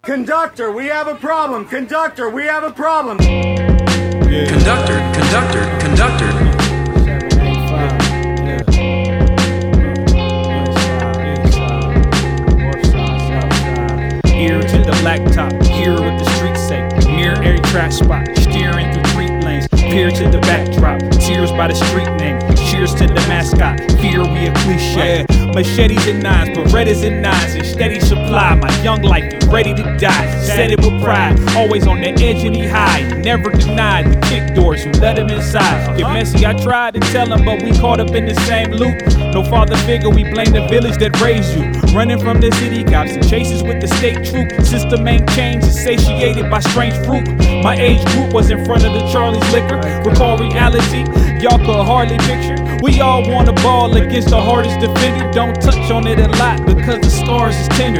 Conductor, we have a problem. Conductor, we have a problem. Yeah. Conductor. Ear to the blacktop, hear what the streets say. Mirror every track spot, steering through 3 lanes. Peer to the backdrop, tears by the street name. Cheers to the mascot, fear we a cliche. Machetes and knives, Berettas and knives, and steady supply. My young life is ready to die. Said it with pride, always on the edge and he high. Never denied the kick doors who let him inside. Get messy, I tried to tell him, but we caught up in the same loop. No father figure, we blame the village that raised you. Running from the city cops and chases with the state troop. System ain't changed, is satiated by strange fruit. My age group was in front of the Charlie's liquor. Recall reality, y'all could hardly picture. We all want a ball against the hardest defender. Don't touch on it a lot because the scars is tender.